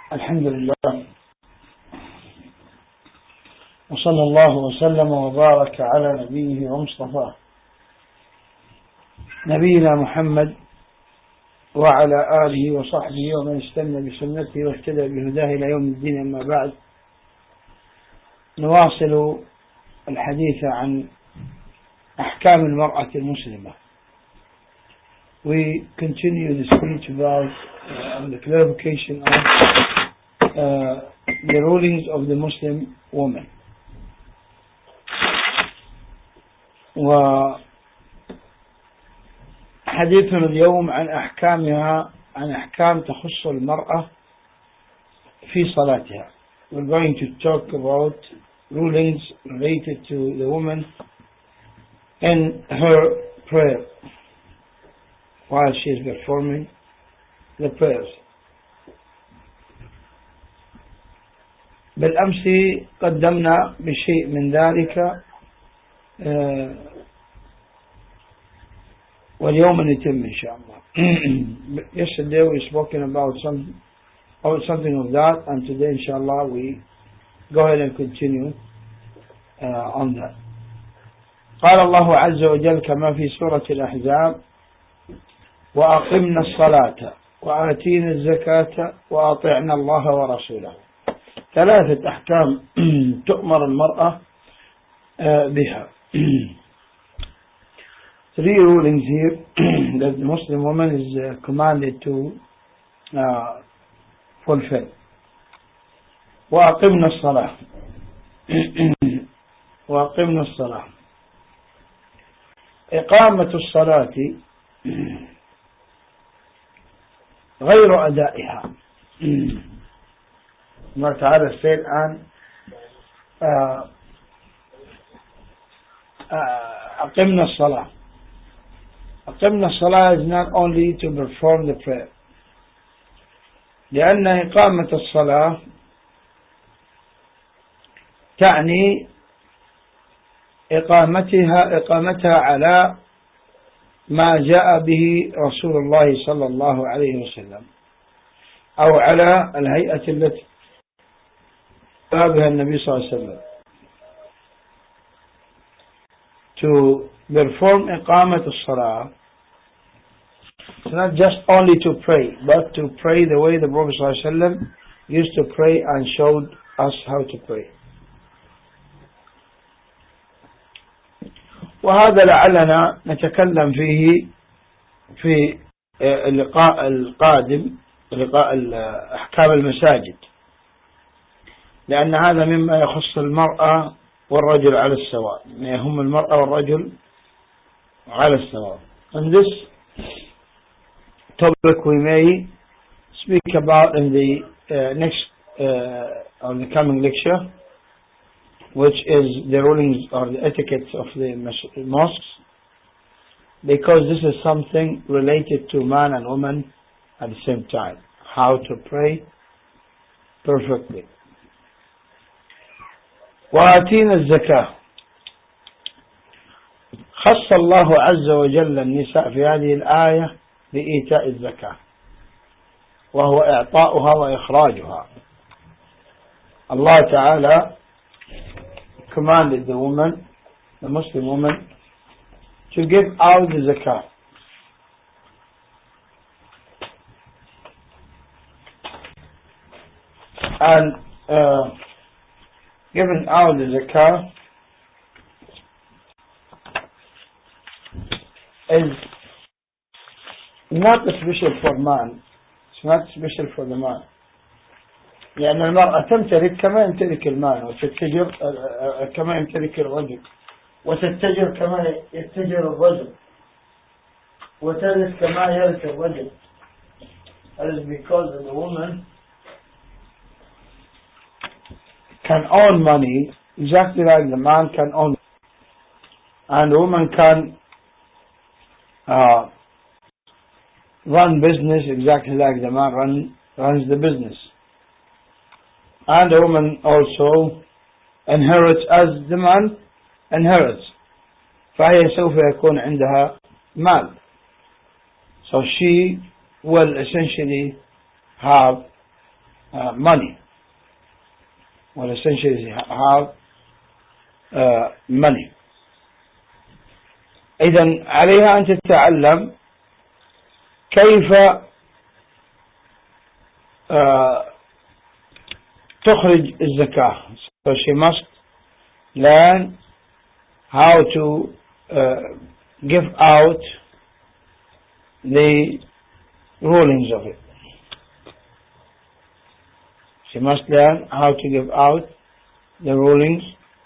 الحمد لله، وصلى الله وسلم وبارك على نبيه ومصطفاه نبينا محمد وعلى آله وصحبه ومن استنى بسنته واهتدى بهداه إلى يوم الدين. أما بعد، نواصل الحديث عن أحكام المرأة المسلمة. We continue the speech about the clarification of the rulings of the Muslim woman. وحديثنا اليوم عن أحكام تخص المرأة في صلاتها. We're going to talk about rulings related to the woman in her prayer while she is performing the prayers. بالأمس قدمنا بشيء من ذلك، واليوم نتم إن شاء الله. Yesterday we spoken about something of that, and today inshallah we go ahead and continue on that. قال الله عز وجل كما في سورة الأحزاب: وأقمنا الصلاة وآتينا الزكاة وأطعنا الله ورسوله. ثلاثة أحكام تؤمر المرأة بها. Three rulings here that the Muslim woman is commanded to fulfill. وأقمنا الصلاة. وأقمنا الصلاة. إقامة الصلاة غير أدائها. الله تعالى said الآن أقمنا الصلاة. أقمنا الصلاة is not only to perform the prayer، لأن إقامة الصلاة تعني إقامتها على ما جاء به رسول الله صلى الله عليه وسلم، أو على الهيئة التي جاء بها النبي صلى الله عليه وسلم. To perform إقامة الصلاة, it's not just only to pray, but to pray the way the Prophet صلى الله عليه وسلم used to pray and showed us how to pray. وهذا لعلنا نتكلم فيه في اللقاء القادم، لقاء أحكام المساجد، لأن هذا مما يخص المرأة والرجل على السواء، يهم المرأة والرجل على السواء. And this topic we may speak about in the next on the coming lecture, which is the rulings or the etiquette of the mosques, because this is something related to man and woman at the same time, how to pray perfectly. وآتينا الزكاة. خص الله عز وجل النساء في هذه الآية بإيتاء الزكاة، وهو إعطاؤها وإخراجها. Allah Ta'ala commanded the woman, the Muslim woman, to give out the zakah. And giving out the zakah is not special for man. It's not special for the man. لأن المرأة تمتلك كما يمتلك المال، وتتجر كما يمتلك الرجل، وتتجر كما يتجر الرجل، وترث كما يرث الرجل. That is because the woman can own money exactly like the man can own, and the woman can run business exactly like the man runs the business. And the woman also inherits as the man inherits. فهي سوف يكون عندها مال. So she will essentially have money. Well, essentially have money. إذن عليها أن تتعلم كيف تخرج الزكاة. So she must learn how to give out the rulings of it. She must learn how to give out the rulings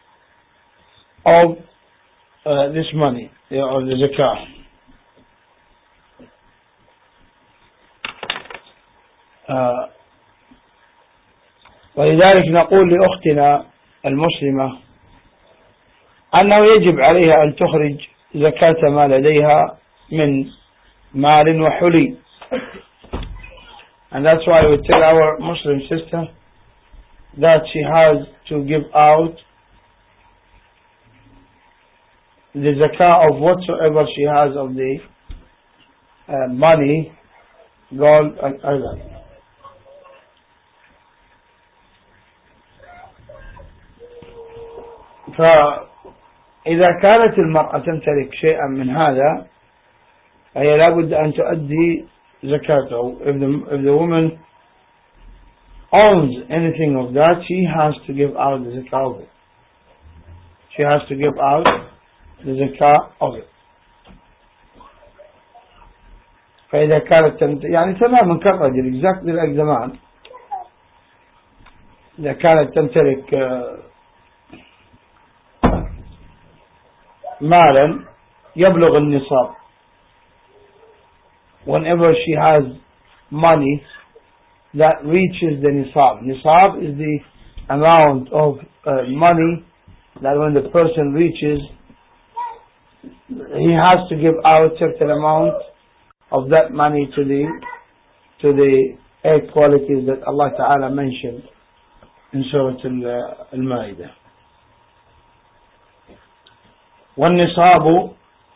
of this money, of the zakah. ولذلك نقول لأختنا المسلمة أنه يجب عليها أن تخرج زكاة ما لديها من مال وحلي. And that's why we tell our Muslim sister that she has to give out the zakah of whatsoever she has of the money, gold and other. فإذا كانت المرأة تمتلك شيئا من هذا فهي لابد أن تؤدي زكاته. If the woman owns anything of that, she has to give out the zakah of it. She has to give out the zakah of it. فإذا كانت يعني تماما كالرجل exactly like زمان. إذا كانت تمتلك مالا يبلغ النصاب, whenever she has money that reaches the nisab. Nisab is the amount of money that when the person reaches, he has to give out certain amount of that money to the 8 qualities that Allah Ta'ala mentioned in Surah Al-Ma'idah. والنصاب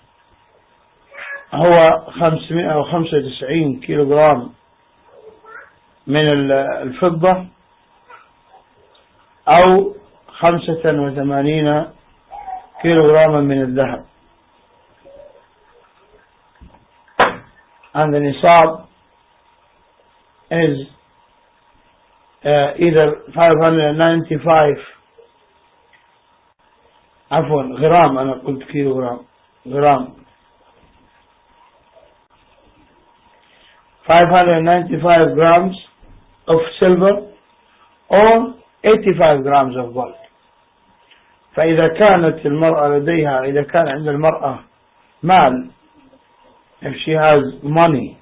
هو 595 كيلوغرام من الفضة أو 85 كيلوغراما من الذهب. And the nisab is either 595 عفوا غرام, أنا قلت كيلوغرام, غرام 595 grams of silver or 85 grams of gold. فإذا كانت المرأة لديها, إذا كان عند المرأة مال, if she has money,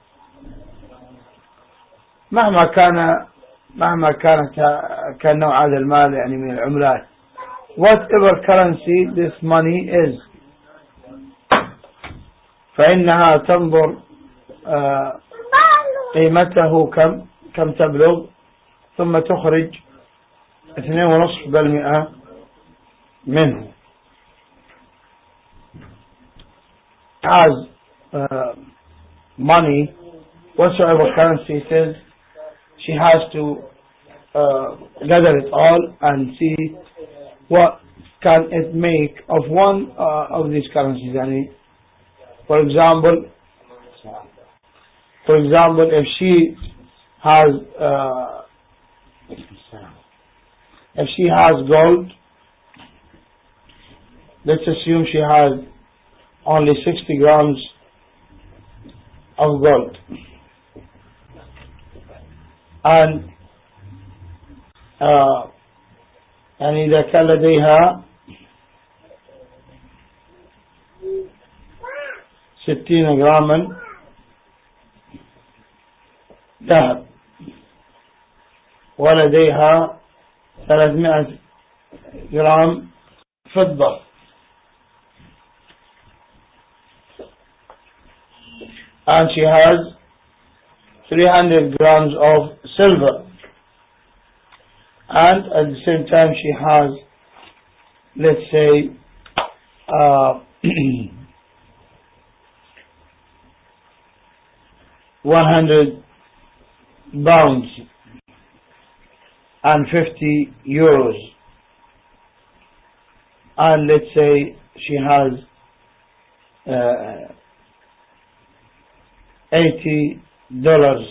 مهما كان نوع هذا المال يعني من العملات, whatever currency this money is, فإنها تنظر قيمته كم تبلغ, ثم تخرج 2.5% منه. As money, whatsoever currency it is, she has to gather it all and see what can it make of one of these currencies. Yani, for example, if she has gold, let's assume she has only 60 grams of gold, and يعني إذا كان لديها 60 جراما ذهب ولديها 300 جرام فضة, and she has 300 grams of silver, and at the same time she has, let's say, 100 pounds euros, and let's say she has $80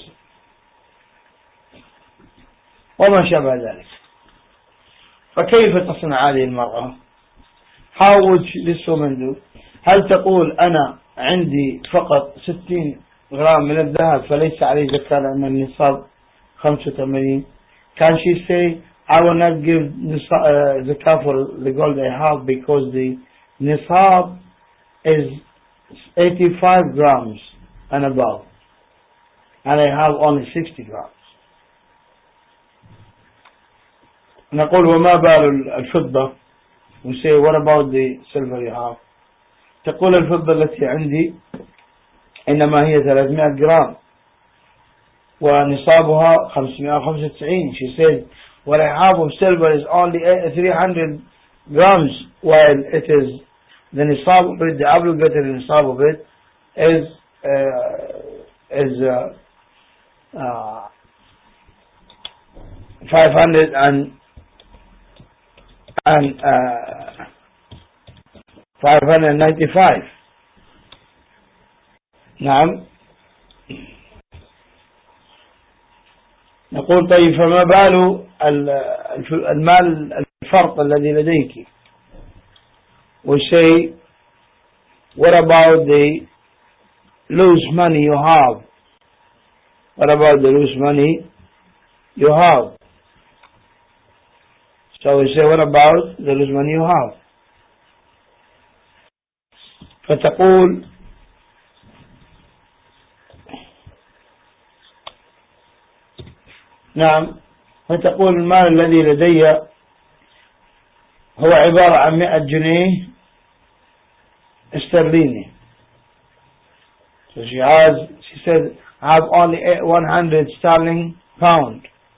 وما شابه ذلك. فكيف تصنع هذه المرأة؟ How would this woman do? هل تقول أنا عندي فقط 60 غرام من الذهب فليس علي زكاة لأن النصاب 85? Can she say I will not give zakah for the gold I have because the nisab is 85 grams and above and I have only 60 grams. نقول وما بال الفضة. We say what about the silver you have? تقول الفضة التي عندي إنما هي 300 جرام ونصابها 595. She says what I have of silver is only 300 grams while it is the nisab of it, the obligatory nisab of it is 595. نعم. نقول طيب فما بال المال الفرط الذي لديك؟ We say what about the loose money you have? What about the loose money you have? So we say what about the loose money you have? فتقول نعم. فتقول المال الذي لدي هو عبارة عن 100 جنيه استرليني. So she said I have only 100 sterling pound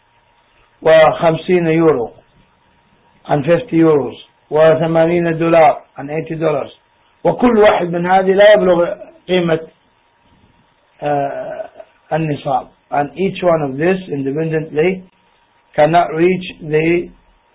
و50 يورو and 50 euros و80 دولار and 80 dollars وكل واحد من هذه لا يبلغ قيمة النصاب, and each one of this independently cannot reach the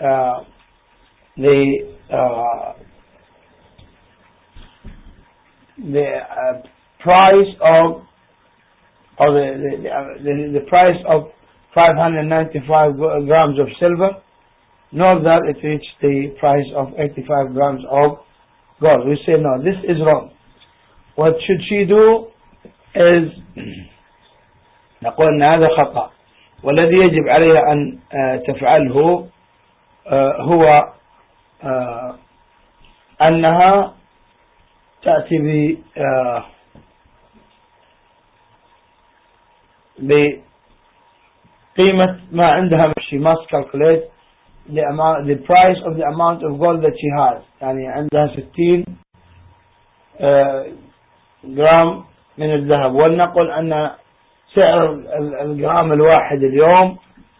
price of or the price of 595 grams of silver, nor that it reached the price of 85 grams of gold. We say no, this is wrong. What should she do is نقول أن هذا خطأ, والذي يجب عليها أن تفعله هو أنها تأتي بقيمة ما عندها. She must calculate the price of the amount of gold that she has. يعني عندها 60 جرام من الذهب, ولنقل أن سعر الجرام الواحد اليوم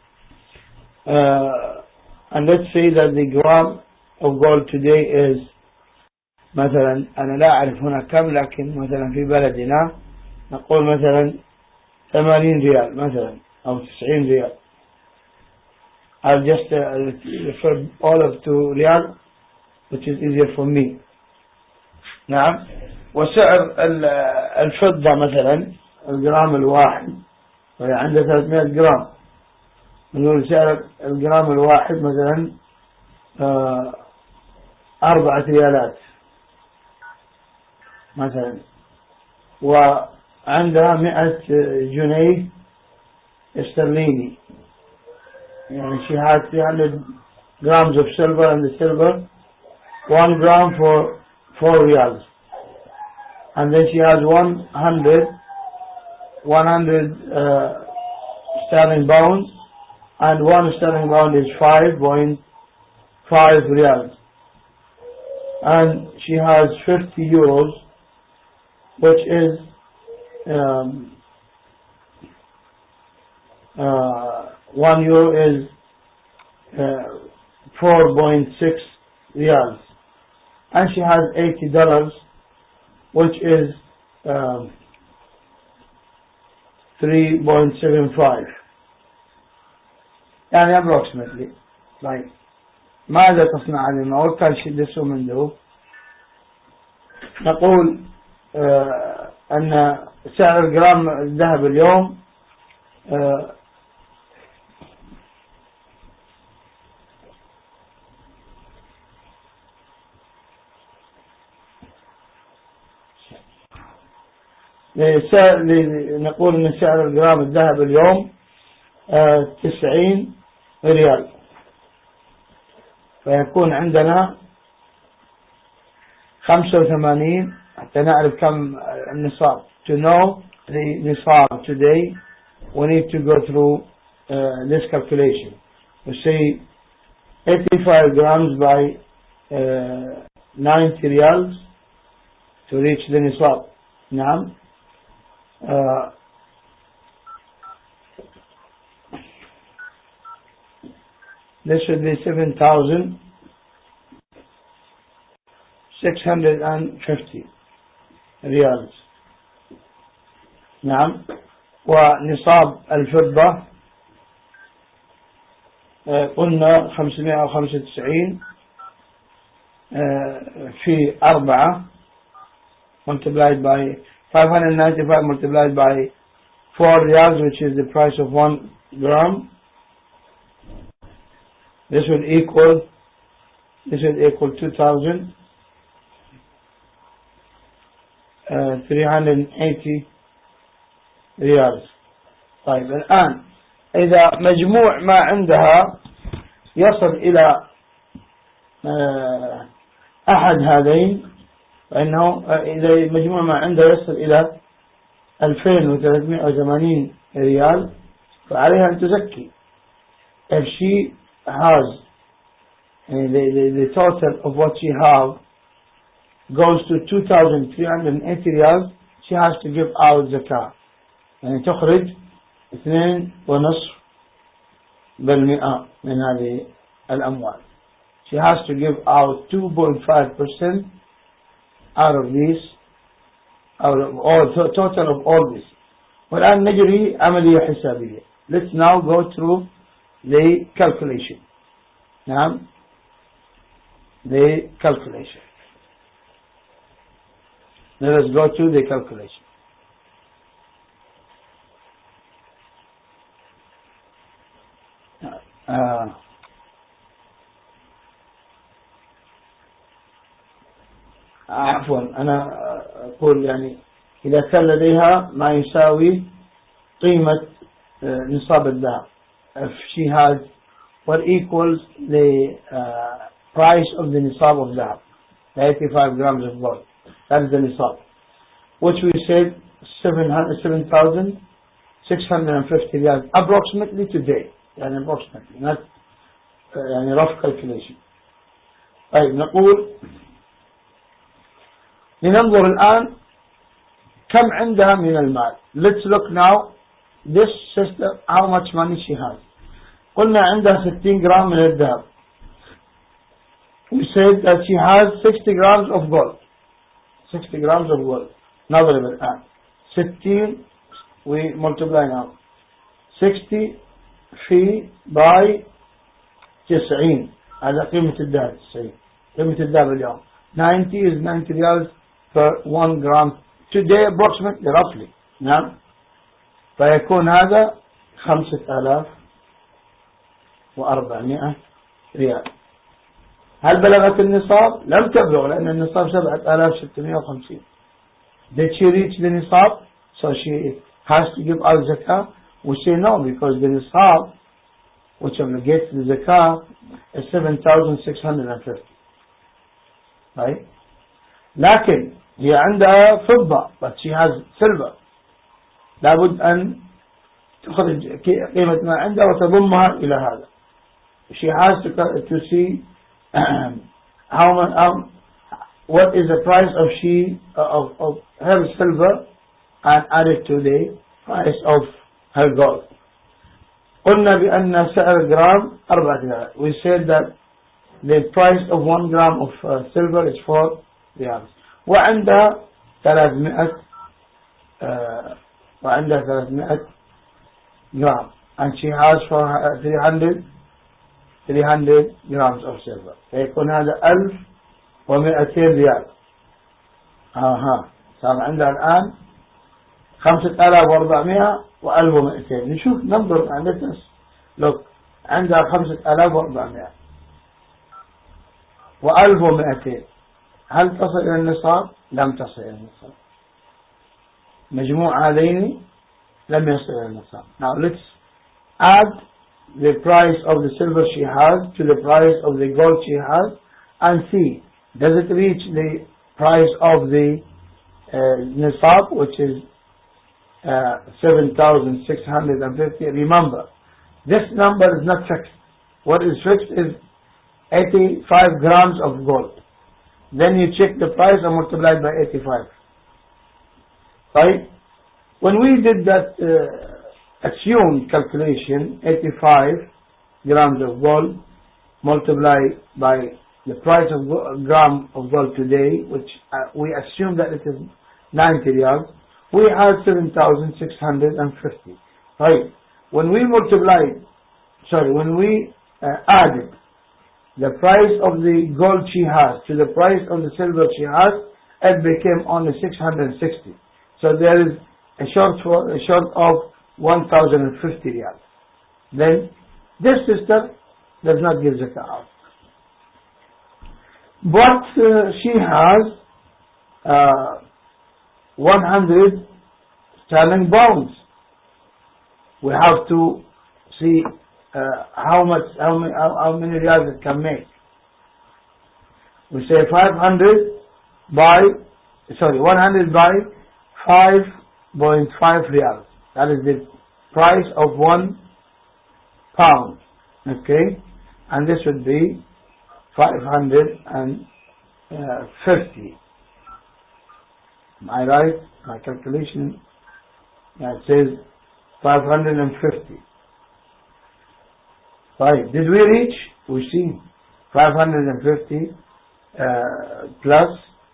and let's say that the gram of gold today is مثلا, أنا لا أعرف هنا كم, لكن مثلا في بلدنا نقول مثلا 80 ريال مثلا أو 90 ريال. I'll just refer all of to ريال which is easier for me. نعم. وسعر الفضة مثلا الجرام الواحد وهي عنده 300 جرام, نقول سعر الجرام الواحد مثلا 4 ريالات مثلا, وعندها 100 جنيه استرليني. يعني she had 300 grams of silver, and the silver 1 gram for 4 riyals, and then she has 100 sterling pounds, and 1 sterling pound is 5.5 riyals, and she has 50 euros, which is 1 euro is 4.6 riyals, and she has $80, which is 3.75. يعني approximately. طيب ماذا تصنع هذه المواد؟ كان شدسوا منه. نقول أن سعر الجرام الذهب اليوم نقول أن سعر الجرام الذهب اليوم 90 ريال، فيكون عندنا 85 حتى نعرف كم النصاب. To know the nisab today, we need to go through this calculation. We say 85 grams by 90 riyals to reach the nisab. نعم. This should be 7,650 ريال. نعم. ونصاب الفضة قلنا 595 في 4 multiplied by 595 multiplied by 4 riyals, which is the price of 1 gram. This will equal 2,380 ريال. طيب الآن إذا مجموع ما عندها يصل إلى أحد هذين، فإنه إذا مجموع ما عندها يصل إلى 2,380 ريال فعليها أن تزكي. If she has the total of what she have goes to 2,380 riyals, she has to give out zakah. يعني تخرج 2.5% من هذه الأموال. She has to give out 2.5% out of this, out of all total of all this. والآن نجري عملية حسابية. Let's now go through the calculation. نعم. The calculation. Let us go to the calculation. عفوا أنا أقول يعني إذا كان لديها ما يساوي قيمة نصاب الذهب. If she has what equals the price of the nisab of dhahab, the 85 grams of gold, that is the nisab, which we said 7,650 riyals approximately today, يعني approximately, not يعني rough calculation. طيب نقول لننظر الآن كم عندها من المال. Let's look now this sister how much money she has. قلنا عندها 60 جرام من الذهب. We said that she has 60 grams of gold. 60 grams of gold. نظر الآن 60 we multiply now 60 في by 90 هذا قيمة الذهب. 90 قيمة الذهب اليوم 90 is 90 riyals per 1 gram today approximately roughly. نعم. فيكون هذا 5,400 ريال. هل بلغت النصاب؟ لم تبلغ لأن النصاب 7,650. Did she reach the nisab? So she has to give al zakah? We say no, because the nisab which obligates the zakah is 7,650. Right? لكن هي عندها فضة but she has silver. لابد أن تخرج قيمة ما عندها وتضمها إلى هذا. She has to see what is the price of her silver and add it to the price of her gold. قلنا بأن سعر جرام 4 ريال. We said that the price of 1 gram of silver is 4 ريال. وعندها 300 جرام and she has for 300 grams of silver. فيكون هذا 1200 ريال. صار عندها الآن 5400 و1200. نشوف ننظر let's look. عندها 5400 و1200. هل تصل إلى النصاب؟ لم تصل إلى النصاب. مجموع هذين لم يصل إلى النصاب. Now let's add the price of the silver she has to the price of the gold she has and see, does it reach the price of the nisab, which is 7,650. Remember, this number is not fixed. What is fixed is 85 grams of gold. Then you check the price and multiply it by 85. Right? When we did that assumed calculation, 85 grams of gold multiplied by the price of gram of gold today, which we assume that it is 90 riyals, we had 7,650. Right? When we added the price of the gold she has to the price of the silver she has, it became only 660. So there is a short of 1,050 riyals. Then this sister does not give zakah out. But she has 100 sterling pounds. We have to see how many riyals it can make. We say 100 by 5.5 riyals. That is the price of 1 pound. Okay, and this would be 550. Am I right? My calculation says 550. Right? Did we reach? We see 550 plus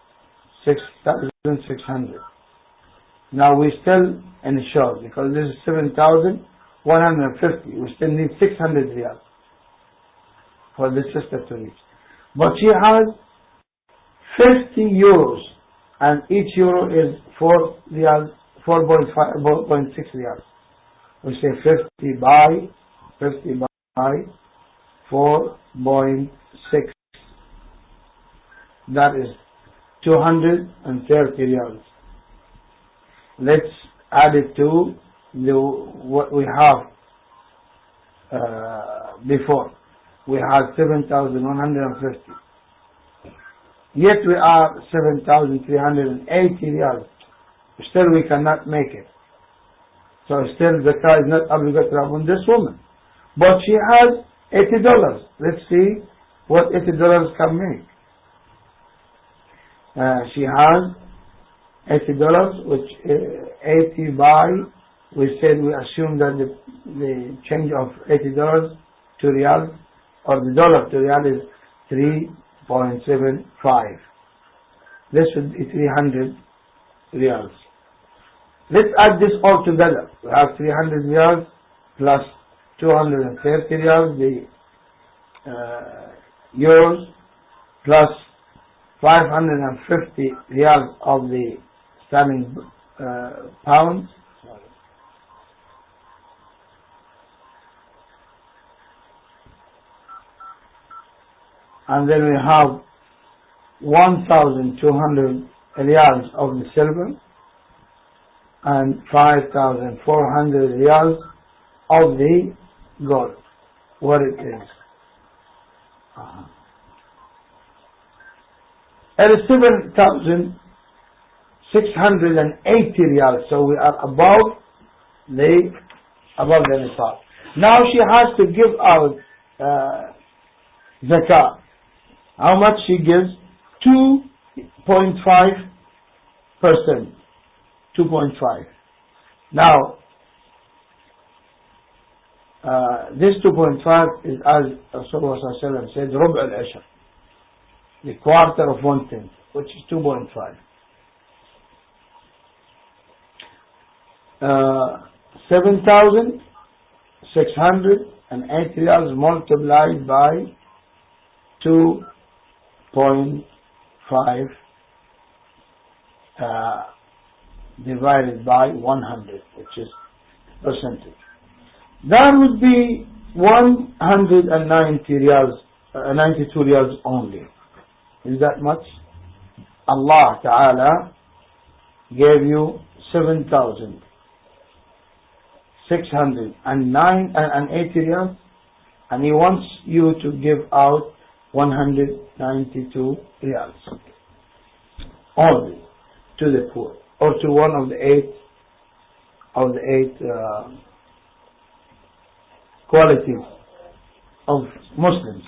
6,600. Now we still in short because this is 7,150. We still need 600 riyals for this sister to reach. But she has 50 euros, and each euro is 4 riyals, 4.6 riyals. We say 50 by 4.6. That is 230 riyals. Let's add it to what we have before. We had 7,150. Yet we are 7,380 riyals. Still we cannot make it. So still zakah is not obligatory upon this woman. But she has $80. Let's see what $80 can make. She has $80, which 80 by, we said we assume that the change of $80 to riyal, or the dollar to riyal, is 3.75. This would be 300 riyals. Let's add this all together. We have 300 riyals plus 230 riyals, the euros, plus 550 riyals of the sterling pounds. And then we have 1,200 riyals of the silver and 5,400 riyals of the gold. What it is. It is 7,680 riyals. So we are above the nisab. Now she has to give out zakah. How much she gives? 2.5%. 2.5. Now, this 2.5 is, as Rasulullah said, ربع العشر, the quarter of 1/10, which is 2.5. 7,680 608 riyals multiplied by 2.5 divided by 100, which is percentage. That would be 190 riyals, 92 riyals only. Is that much? Allah Ta'ala gave you 7,680 riyals, and He wants you to give out 192 riyals only to the poor, or to one of the eight qualities of Muslims.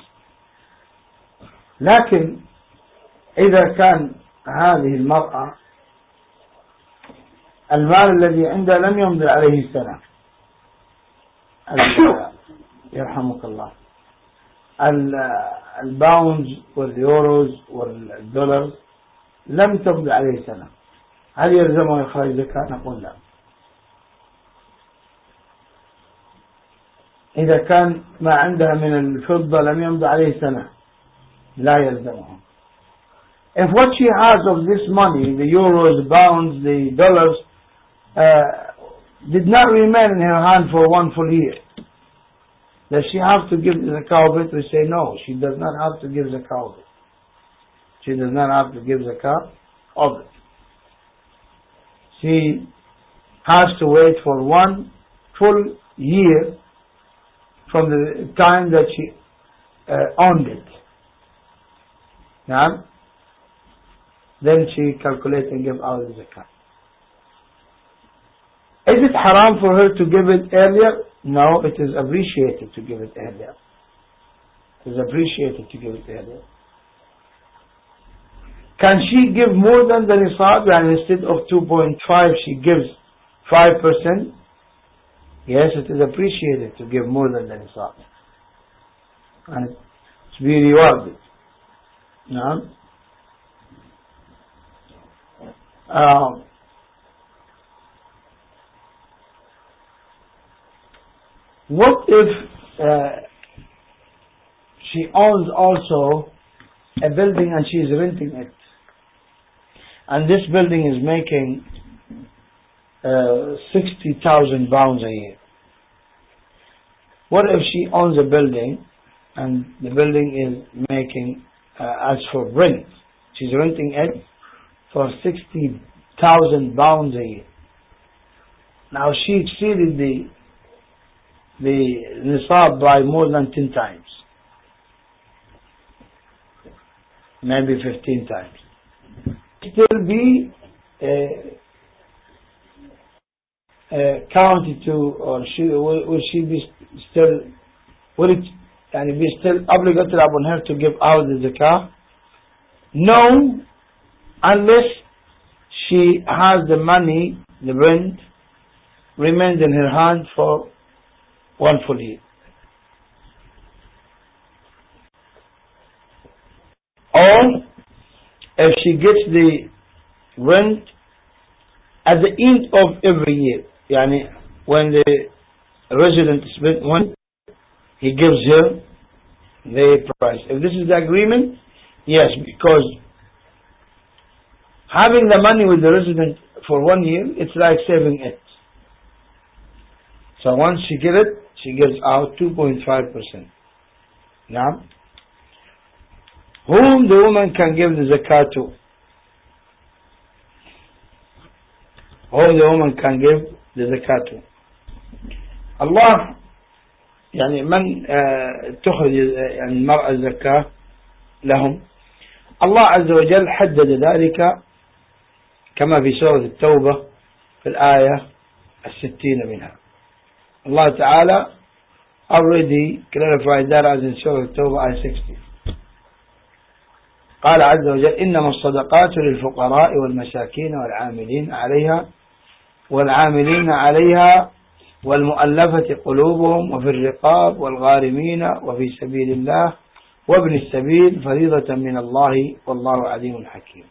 لكن إذا كان هذه المرأة المال الذي عندها لم يمضي عليه سنة، يرحمك الله، الباوندز واليوروز والدولار لم تمضي عليه سنة، هل يلزمه إخراج زكاة؟ نقول لا. إذا كان ما عندها من الفضة لم يمضي عليه سنة لا يلزمه. If what she has of this money, the euros, the pounds, the dollars, did not remain in her hand for one full year, does she have to give the zakah of it? We say no, she does not have to give zakah of it. She does not have to give zakah of it. She has to wait for one full year from the time that she owned it. Now, then she calculates and gives out the zakah. Is it haram for her to give it earlier? No, it is appreciated to give it earlier. It is appreciated to give it earlier. Can she give more than the nisab, and instead of 2.5 she gives 5%? Yes, it is appreciated to give more than the nisab, and to be rewarded. No? What if she owns also a building and she is renting it, and this building is making 60,000 pounds a year? What if she owns a building and the building is making, as for rent, she's renting it for 60,000 pounds a year? Now she exceeded the nisab by more than 10 times, maybe 15 times. Still be counted to, or will she be still, will it be still obligatory upon her to give out the zakah? No, unless she has the money, the rent remains in her hand for one full year. Or if she gets the rent at the end of every year, yani when the resident spent one, he gives her the price. If this is the agreement, yes, because having the money with the resident for 1 year, it's like saving it. So once she gives it, she gives out 2.5%. Now, whom the woman can give the zakat to? Whom the woman can give the zakat to? Allah, يعني من تخرج المرأة الزكاة لهم؟ الله عز وجل حدد ذلك كما في سورة التوبة في الآية 60 منها. Allah Ta'ala already clarified that as in Surah At-Tawbah ayah 60. قال عز وجل إنما الصدقات للفقراء والمساكين والعاملين عليها والمؤلفة قلوبهم وفي الرقاب والغارمين وفي سبيل الله وابن السبيل فريضة من الله والله عليم حكيم.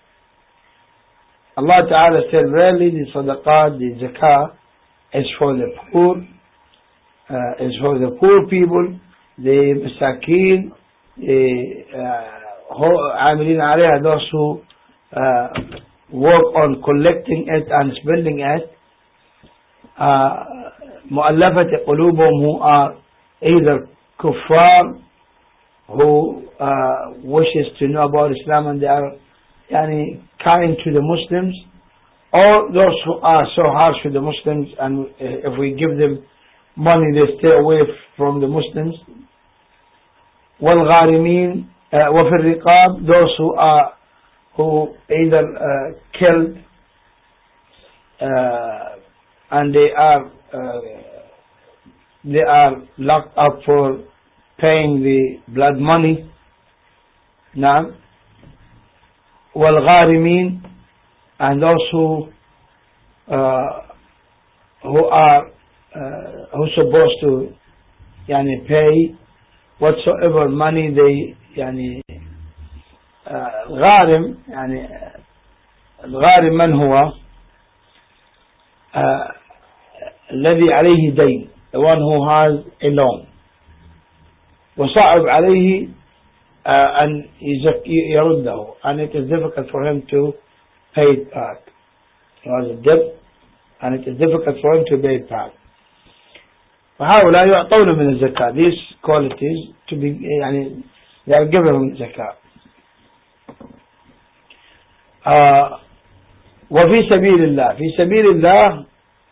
Allah Ta'ala said, verily the sadaqat, the zakah, is for the poor is for the poor people, the masakin, عاملين عليها, those who work on collecting it and spending it. مؤلفة قلوبهم, who are either kuffar, who wishes to know about Islam and they are kind to the Muslims, or those who are so harsh with the Muslims and if we give them money they stay away from the Muslims. والغارمين وفي الرقاب, those who either killed and they are locked up for paying the blood money. نعم. والغارمين, and those who supposed to pay whatsoever money they غارم, الغارم من هو الذي عليه دين, the one who has a loan, وصعب عليه أن يرده, and it is difficult for him to pay it back. He has a debt and it is difficult for him to pay it back. فهؤلاء يعطون من الزكاة. These qualities to be they are given زكاة. وفي سبيل الله, في سبيل الله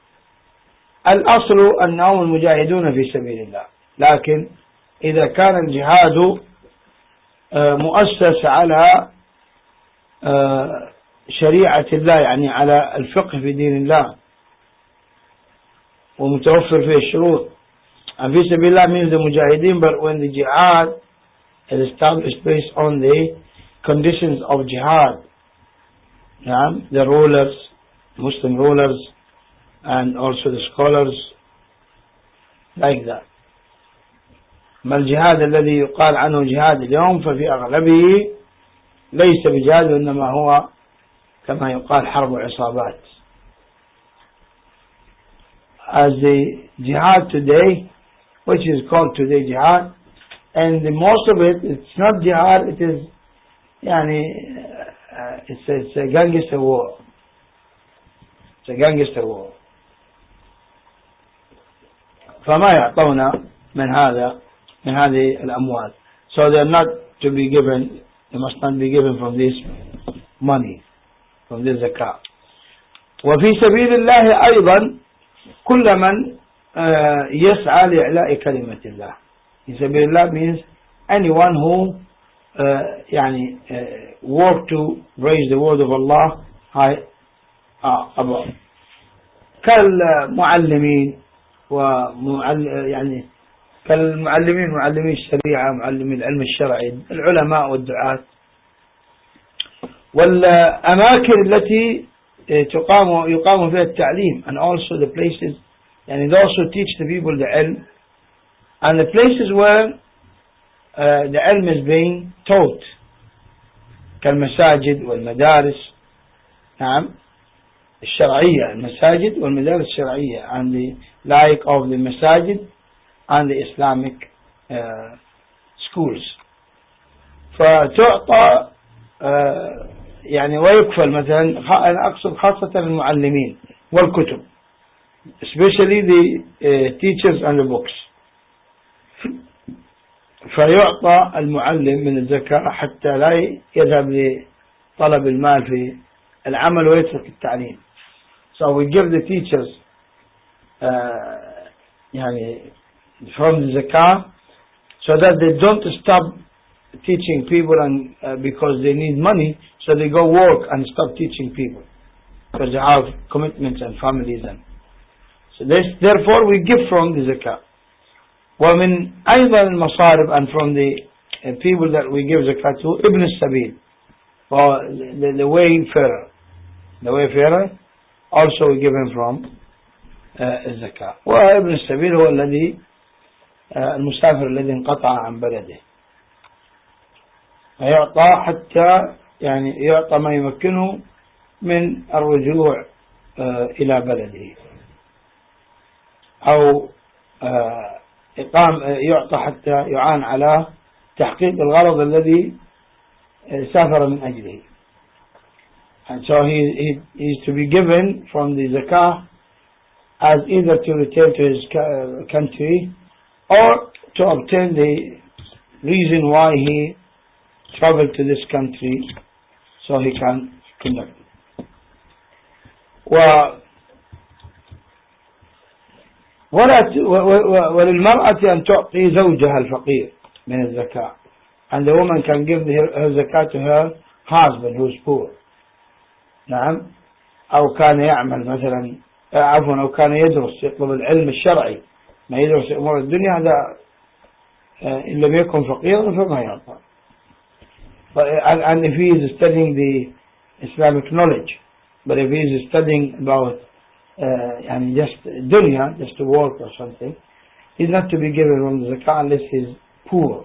الأصل أنهم المجاهدون في سبيل الله, لكن إذا كان الجهاد مؤسس على شريعة الله, على الفقه في دين الله ومتوفر فيه الشروط. And في سبيل الله means the mujahideen, but when the jihad is established based on the conditions of jihad, the rulers, Muslim rulers, and also the scholars, like that. ما الجهاد الذي يقال عنه جهاد اليوم ففي أغلبه ليس بجهاد, وإنما هو كما يقال حرب عصابات. As the jihad today, which is called today jihad, and the most of it's not jihad, it is it's a gangster war. It's a gangster war. فما يعطونا من هذه الأموال. So they are not to be given, they must not be given from this money, from this zakat. وفي سبيل الله أيضا كل من يسعى لإعلاء كلمة الله. في سبيل الله means anyone who work to raise the word of Allah high above. كالمعلمين كالمعلمين, معلمي الشريعة, معلمي العلم الشرعي, العلماء والدعاة, والأماكن التي يقام فيها التعليم, and also the places, those who teach the people the ilm, and the places where the ilm is being taught, كالمساجد والمدارس, نعم, الشرعية, المساجد والمدارس الشرعية, and the like of the masajid and the Islamic schools. فتعطى ويكفل مثلا, أنا أقصد خاصة المعلمين والكتب, especially the teachers and the books. فيعطى المعلم من الزكاة حتى لا يذهب لطلب المال في العمل ويترك التعليم. So we give the teachers from the zakah, so that they don't stop teaching people and because they need money, so they go work and stop teaching people because they have commitments and families, and so therefore we give from the zakah. ومن أيضا المصارف, and from the people that we give zakah to, ابن السبيل, or the wayfarer, also we give him from الزكاة. وابن السبيل هو الذي المسافر الذي انقطع عن بلده, فيعطى حتى يعطى ما يمكنه من الرجوع إلى بلده, أو يعطى حتى يعان على تحقيق الغرض الذي سافر من أجله. And so he is to be given from the zakah as either to return to his country or to obtain the reason why he traveled to this country so he can conduct it. وللمرأة أن تعطي زوجها الفقير من الزكاة, and the woman can give her zakat to her husband who is poor. نعم. أو كان يعمل مثلا عفوا أو كان يدرس يطلب العلم الشرعي, ما يدرس أمور الدنيا, هذا إن لم يكن فقيرا فما يعطى. And if he is studying the Islamic knowledge, but if he is studying about and just dunya, just to work or something, he's not to be given from the zakah unless he's poor.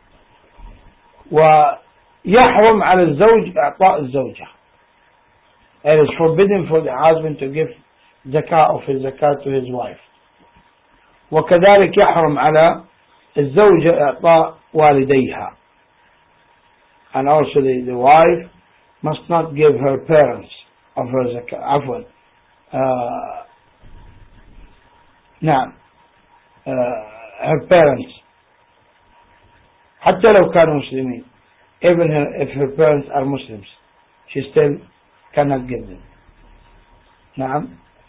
ويحرم على الزوج إعطاء الزوجة. It is forbidden for the husband to give zakah of his zakat to his wife. وكذلك يحرم على الزوجة إعطاء والديها. And also the wife must not give her parents of her zakah. عفوا نعم her parents حتى لو كانوا مسلمين, even if her parents are Muslims, she still cannot give them. نعم.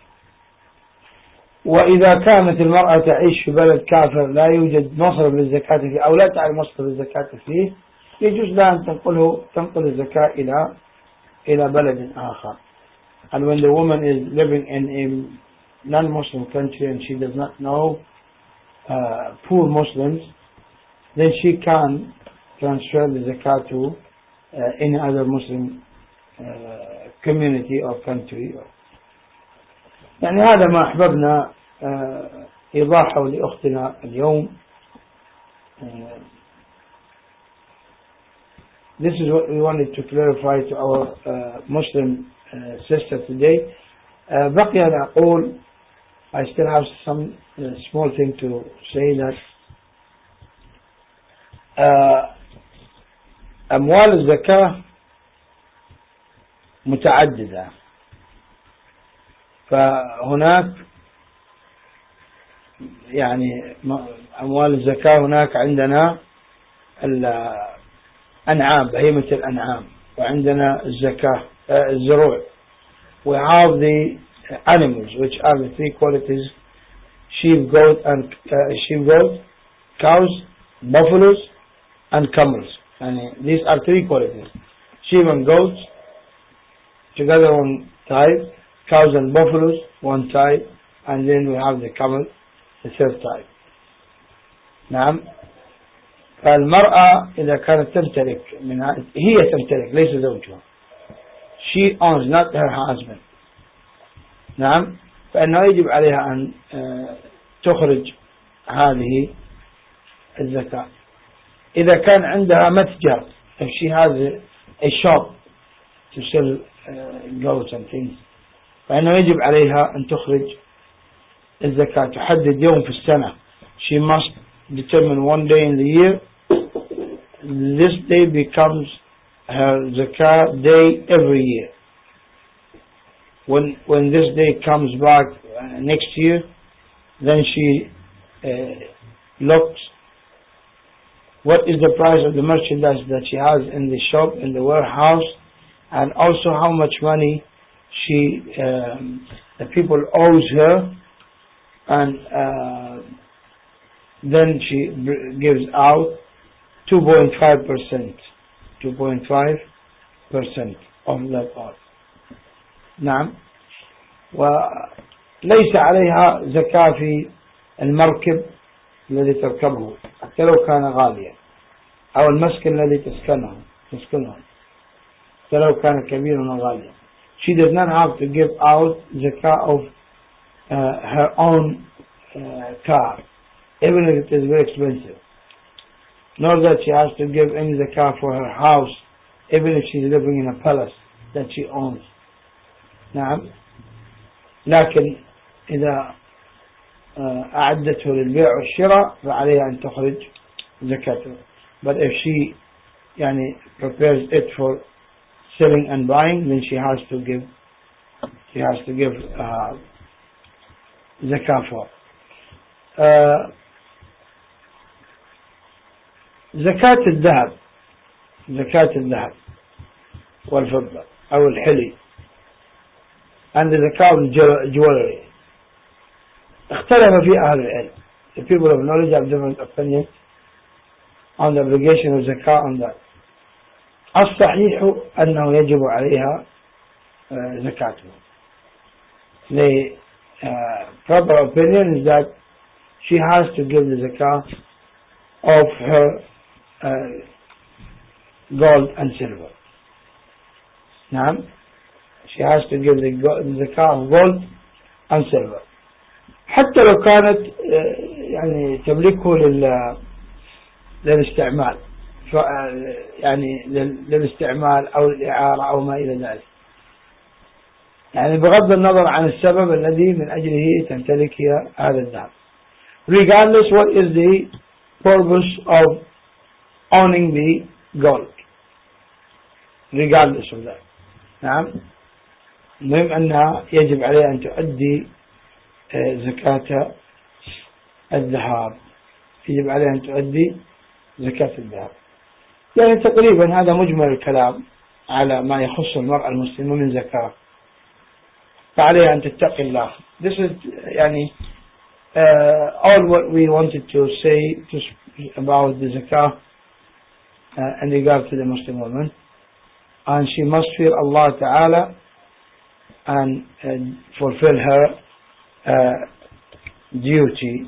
وإذا كانت المرأة تعيش في بلد كافر لا يوجد مصرف للزكاة فيه أو لا تعرف مصرف للزكاة فيه, يجوز لها أن تنقل الزكاة إلى بلد آخر. And when the woman is living in a non-Muslim country and she does not know poor Muslims, then she can transfer the zakat to any other Muslim community or country. يعني هذا ما أحببنا إيضاحه لأختنا اليوم. This is what we wanted to clarify to our Muslim sister today. بقي أن أقول, I still have some small thing to say, that أموال الزكاة متعددة. فهناك يعني أموال الزكاة, هناك عندنا الأنعام, بهيمة الأنعام, وعندنا الزكاة الزروع. We have the animals, which are the three qualities: sheep, goat, cows, buffaloes, and camels. And these are three qualities: sheep and goats together one type, cows and buffaloes one type, and then we have the camel, the third type. نعم. فالمرأة إذا كانت تمتلك منها, هي تمتلك ليس زوجها, she owns, not her husband. نعم. فإنه يجب عليها أن تخرج هذه الزكاة. إذا كان عندها متجر, if she has a shop to sell goats and things, فإنه يجب عليها أن تخرج الزكاة. تحدد يوم في السنة. She must determine one day in the year. This day becomes her zakah day every year. When this day comes back next year, then she looks what is the price of the merchandise that she has in the shop, in the warehouse, and also how much money the people owes her, and then she gives out 2.5% of that part. نعم. وليس عليها زكاة في المركب الذي تركبه حتى لو كان غاليا, أو المسكن الذي تسكنه حتى لو كان كبيرا وغاليا. She does not have to give out zakah of her own car, even if it is very expensive. Nor that she has to give any zakah for her house, even if she is living in a palace that she owns. نعم. لكن إذا أعدته للبيع والشراء فعليها أن تخرج زكاته. But if she prepares it for selling and buying, then she has to give zakah for. زكاة الذهب والفضة أو الحلي and the zakah of jewelry. اختلف في أهل العلم. The people of knowledge have different opinions on the obligation of zakah on that. الصحيح أنه يجب عليها زكاته. The proper opinion is that she has to give the zakah of her gold and silver. نعم, she has to give the zakah of gold and silver. حتى لو كانت تملكه للاستعمال, للاستعمال أو الإعارة أو ما إلى ذلك, بغض النظر عن السبب الذي من أجله تمتلك هذا الذهب. Regardless what is the purpose of owning the gold, regardless of that. نعم, المهم أنها يجب عليها أن تؤدي زكاة الذهب. يجب عليها أن تؤدي زكاة الذهب. تقريبا هذا مجمل الكلام على ما يخص المرأة المسلمة من زكاة. فعليها أن تتقي الله. This is all what we wanted to say about the zakah in regard to the Muslim woman, and she must fear Allah Ta'ala and fulfill her duty.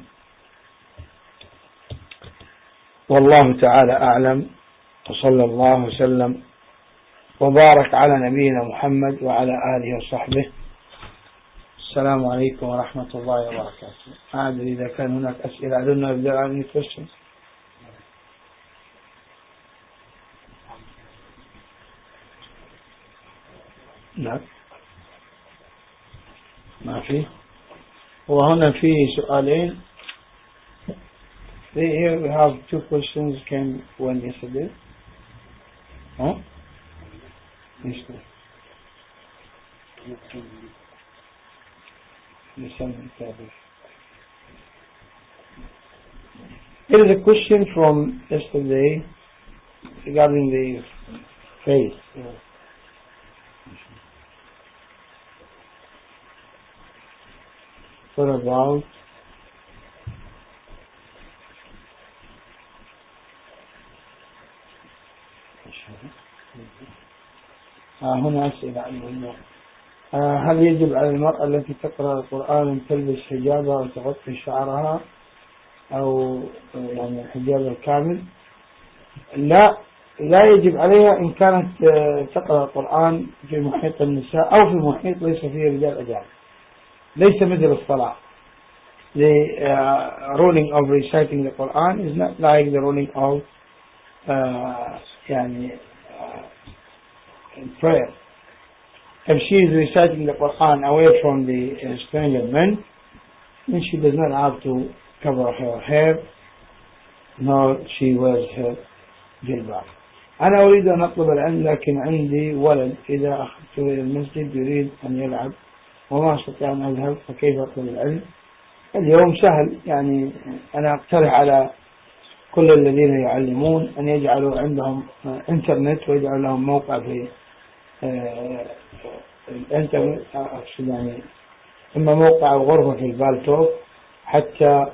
والله تعالى أعلم, وصلى الله وسلم وبارك على نبينا محمد وعلى آله وصحبه. السلام عليكم ورحمة الله وبركاته. ما أدري إذا كان هناك أسئلة. I don't know if there are any questions. لا, ما في. وهنا في سؤالين. Here we have two questions came one yesterday. Huh? Yesterday. There is a question from yesterday regarding the faith. What about هنا أسئلة عن هل يجب على المرأة التي تقرأ القرآن أن تلبس حجابها أو تغطي شعرها أو الحجاب الكامل؟ لا يجب عليها إن كانت تقرأ القرآن في محيط النساء أو في محيط ليس فيه رجال أجانب. ليس مثل الصلاة. The ruling of reciting the Quran is not like the ruling of prayer. If she is reciting the Quran away from the stranger men, then she does not have to cover her hair, nor she wears her jilbab. أنا أريد أن أطلب العلم لكن عندي ولد إذا أخذته إلى المسجد يريد أن يلعب وما أستطيع أن أذهب فكيف أطلب العلم؟ اليوم سهل. أنا أقترح على كل الذين يعلمون أن يجعلوا عندهم إنترنت ويجعلوا لهم موقع في الإنترنت، إما موقع أو غرفة في البالتوك حتى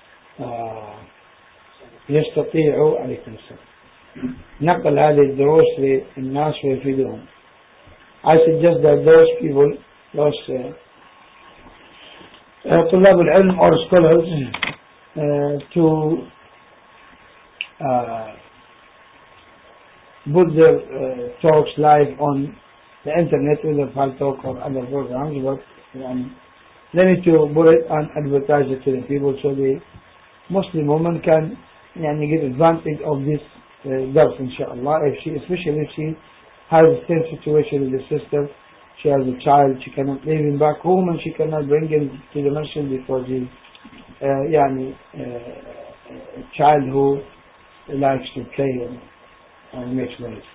يستطيعوا عليكم السلام نقل هذه الدروس للناس ويفيدهم. I suggest that those people, طلاب العلم or scholars to put their talks live on the internet with the Paltalk or other programs, but they need to put it and advertise it to the people so the Muslim woman can get advantage of this dars, inshallah. Especially if she has the same situation with the sister, she has a child, she cannot leave him back home and she cannot bring him to the masjid because he يعني child who likes to play and makes noise.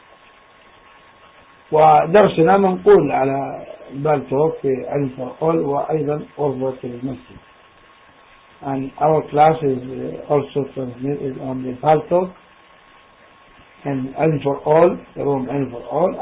ودرسنا منقول على بالتوك في علم فرقول وأيضا غرفة المسجد. And our class is also transmitted on the Paltalk and Ilm for All, the room Ilm for All,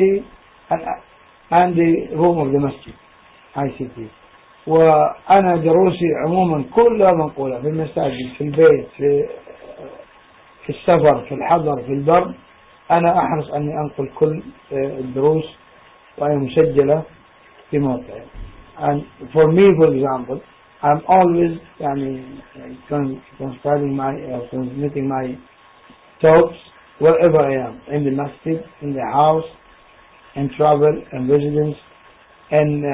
and the room of the Masjid, ICT. وأنا دروسي عموما كلها منقولة في المساجد، في البيت، في السفر، في الحضر، في البر. أنا أحرص أني أنقل كل الدروس وهي مسجلة في موقعي. And for me, for example, I'm always transmitting my talks wherever I am, in the masjid, in the house, in travel, in residence, and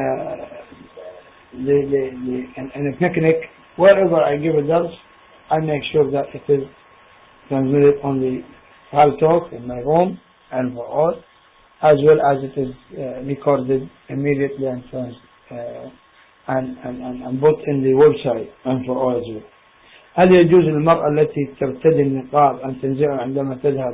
in a picnic, wherever I give a dars, I make sure that it is transmitted on the Paltalk in my room and for all, as well as it is recorded immediately and put in the website and for all as well. هل يجوز للمرأة التي ترتدي النقاب أن تنزعه عندما تذهب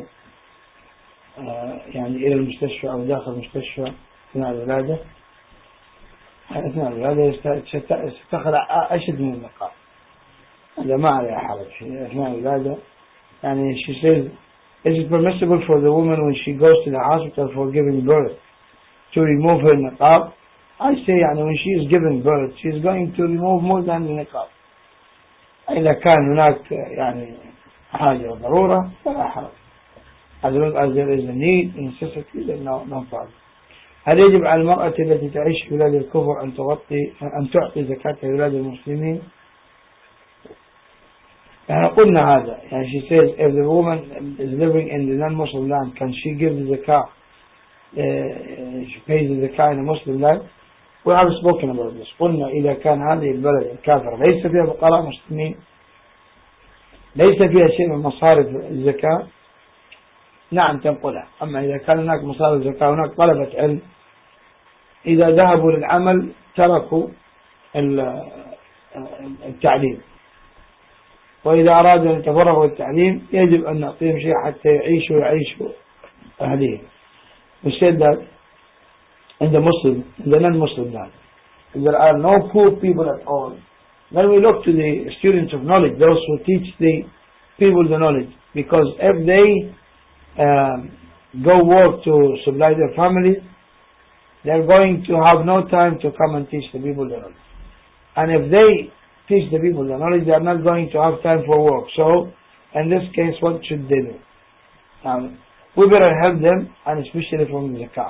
يعني إلى المستشفى أو داخل المستشفى أثناء الولادة؟ أثناء الولادة ستخلع أشد من النقاب، هذا ما عليها حرج. أثناء الولادة يعني she says, is it permissible for the woman when she goes to the hospital for giving birth to remove her niqab? I say يعني when she is giving birth she is going to remove more than the niqab. إذا كان هناك يعني حاجة وضرورة فلا حرج. As long as there is a need, necessity, then no problem. هل يجب على المرأة التي تعيش في بلاد الكفر أن تعطي زكاة بلاد المسلمين؟ يعني قلنا هذا. يعني she says if the woman is living in the non-Muslim land, can she give the zakah? She pays the zakah in a Muslim land. We have spoken about this. قلنا إذا كان هذه البلد الكافرة ليس فيها فقراء مسلمين، ليس فيها شيء من مصارف الزكاة، نعم تنقلها. أما إذا كان هناك مصارف الزكاة، هناك طلبة علم إذا ذهبوا للعمل تركوا التعليم، وإذا أرادوا أن يتفرغوا التعليم يجب أن نعطيهم شيء حتى يعيشوا أهليهم. We said that in the non-Muslim land, if there are no poor people at all, then we look to the students of knowledge, those who teach the people the knowledge, because if they go work to supply their families, they are going to have no time to come and teach the people the knowledge. And if they teach the people the knowledge, they are not going to have time for work. So, in this case, what should they do? We better help them, and especially from the zakah.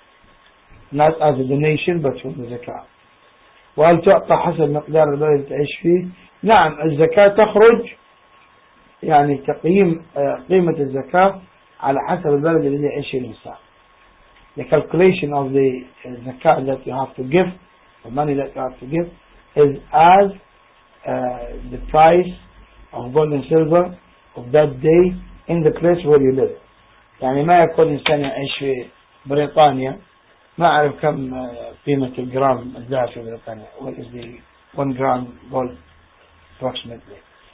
Not as a donation, but from the zakah. وهل تعطى حسب مقدار البلد اللي تعيش فيه؟ نعم، الزكاة تخرج يعني تقييم قيمة الزكاة على حسب البلد الذي يعيش الإنسان. The calculation of the zakah that you have to give, the money that you have to give, is as the price of gold and silver of that day in the place where you live. يعني ما يكون إنسان يعيش في بريطانيا ما أعرف كم قيمة الجرام الذهب في بريطانيا. What is the 1 gram gold approximately؟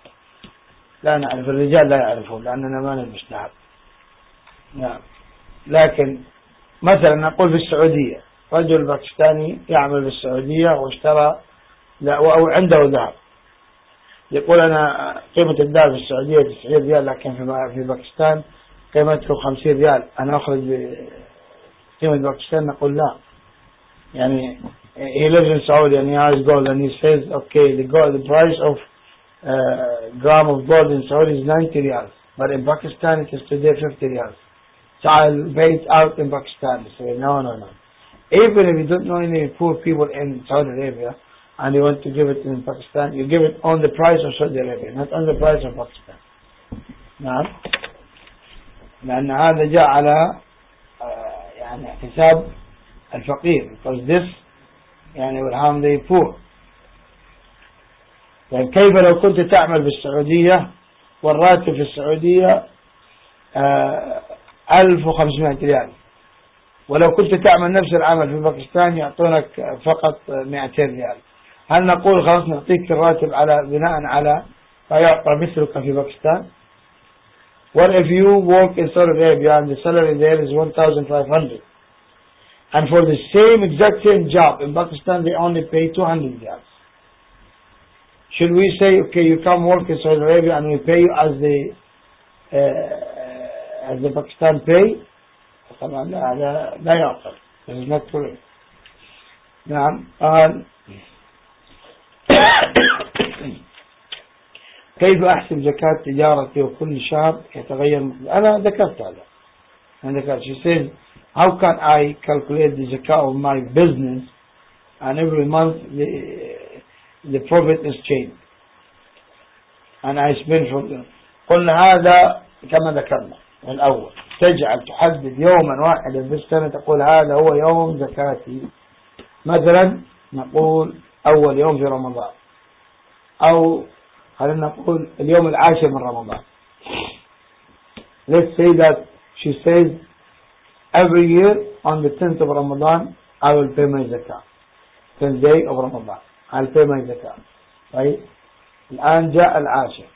لا نعرف، الرجال لا يعرفون لأننا ما نلبس ذهب. نعم، لكن مثلا نقول في السعودية رجل باكستاني يعمل في السعودية واشترى أو عنده ذهب، يقول أنا قيمة الذهب في السعودية 90 ريال، لكن في باكستان قيمته 50 ريال، أنا أخرج بقيمة باكستان. نقول لا، يعني he lives in Saudi and he has gold and he says okay, the price of gram of gold in Saudi is 90 riyals, but in Pakistan it is today 50 riyals. So I'll pay it out in Pakistan. So no. Even if you don't know any poor people in Saudi Arabia and you want to give it in Pakistan, you give it on the price of Saudi Arabia, not on the price of Pakistan. نعم، لأن هذا جاء على يعني حساب الفقير, because this يعني will harm the poor. يعني كيف لو كنت تعمل في السعودية والراتب في السعودية 1500 ريال, ولو كنت تعمل نفس العمل في باكستان يعطونك فقط 200 ريال. هل نقول خلاص نعطيك الراتب على بناء على فيعطى مثلك في باكستان? What if you work in Saudi Arabia and the salary there is 1,500 and for the exact same job in Pakistan they only pay 200 riyals? Should we say, okay, you come work in Saudi Arabia and we pay you as the Pakistan pay? طبعا لا يعقل. This is not correct. نعم. كيف أحسب زكاة تجارتي وكل شهر يتغير؟ أنا ذكرت هذا. She says, how can I calculate the zakah of my business and every month the profit is changed and I spend from them. قلنا هذا كما ذكرنا من الأول، تجعل تحدد يوما واحدا في السنة تقول هذا هو يوم زكاتي. مثلا نقول أول يوم في رمضان، أو خلينا نقول اليوم العاشر من رمضان. Let's say that she says every year on the 10th of Ramadan I will pay my zakah. 10th day of Ramadan I'll pay my zakah. طيب الآن جاء العاشر،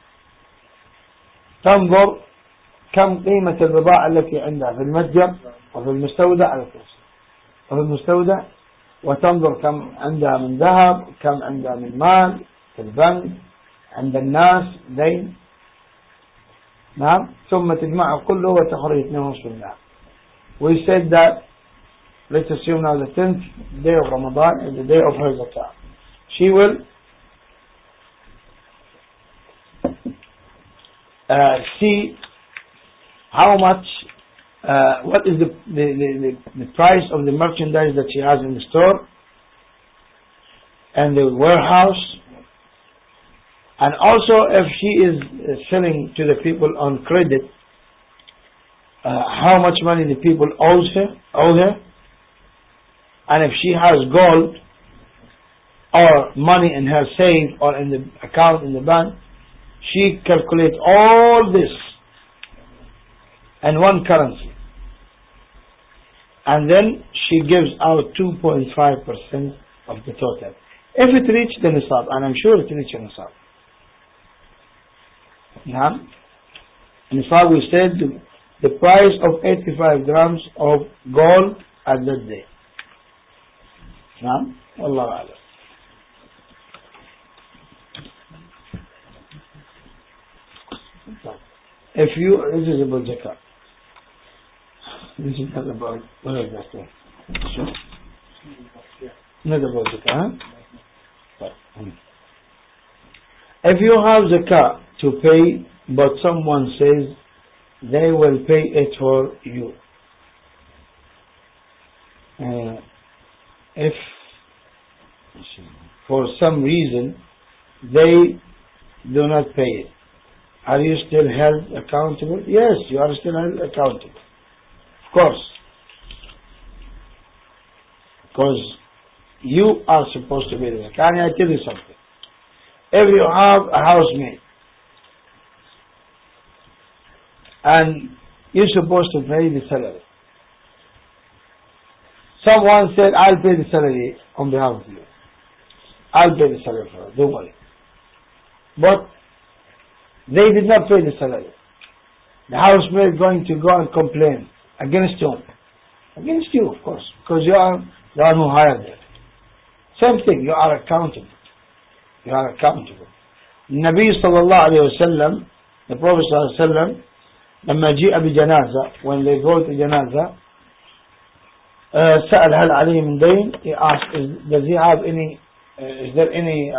تنظر كم قيمة البضاعة التي عندها في المتجر وفي المستودع على الكرسي وفي المستودع، وتنظر كم عندها من ذهب، كم عندها من مال في البنك عند الناس دين. نعم. ثم تجمعه كله وتخرج 2.5%. We said that let's assume now the 10th day of Ramadan is the day of her zakah. She will see how much, what is the price of the merchandise that she has in the store and the warehouse, and also if she is selling to the people on credit, how much money the people owe her, and if she has gold or money in her safe or in the account in the bank, she calculates all this in one currency, and then she gives out 2.5% of the total. If it reached the nisab, and I'm sure it reached the nisab. Now, nisab, we said the price of 85 grams of gold at that day. Now, Allah Alam. If you, this is about zakah. This is not about, what is that thing? Sure. Not about zakah, huh? If you have zakah to pay, but someone says they will pay it for you. If for some reason they do not pay it, are you still held accountable? Yes, you are still held accountable. Of course. Because you are supposed to pay the zakah. Can I tell you something? If you have a housemaid and you're supposed to pay the salary, someone said, I'll pay the salary on behalf of you. I'll pay the salary for her, don't worry. But they did not pay the salary. The housemaid is going to go and complain against whom? Against you, of course, because you are the one who hired them. Same thing, you are accountable. You are accountable. Nabi sallallahu alayhi wa sallam, the Prophet sallallahu alayhi wa sallam, لما جاء بجنازة, when they go to janaza, سأل هل عليه من دين? He asked, does he have any, is there any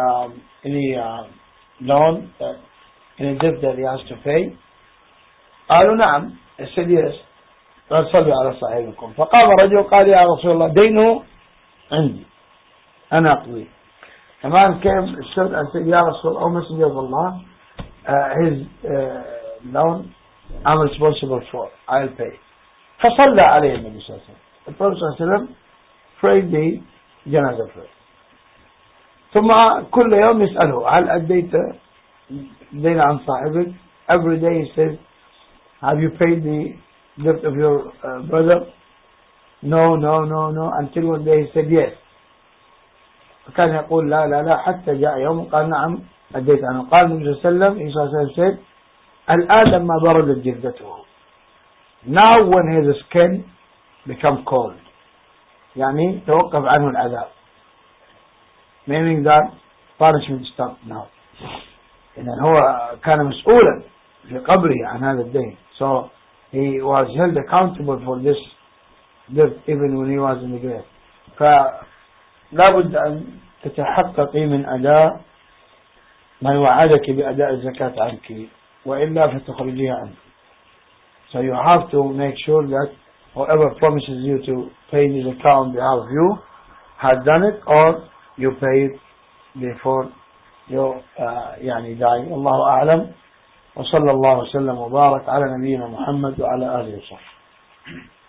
loan, any debt that he has to pay? قالوا نعم. He said yes. قال صلوا على صاحبكم. فقام رجل قال يا رسول الله دينه عندي أنا أقضي. A man came and said, Ya Rasul, O Messenger of Allah, his loan I'm responsible for, I'll pay. فصلى عليه النبي صلى الله عليه وسلم. The Prophet صلى الله عليه وسلم prayed the جنازة prayer. ثم كل يوم يسأله هل أديت دين عن صاحبك? Every day he says, have you paid the debt of your brother? No. Until one day he said yes. فكان يقول لا لا لا، حتى جاء يوم قال نعم أديت عنه. قال النبي صلى الله عليه وسلم الآن لما بردت جلدته، now when his skin become cold، يعني توقف عنه العذاب، meaning that punishment stopped now. إذن هو كان مسؤولا في قبره عن هذا الدين، so he was held accountable for this death even when he was in the grave. فلا بد أن تتحققي من أداء من وعدك بأداء الزكاة عنك، وإلا فتخرجيها عنك. So you have to make sure that whoever promises you to pay the zakah on behalf of you has done it, or you pay it before you يعني die. الله أعلم، وصلى الله وسلم وبارك على نبينا محمد وعلى آله وصحبه.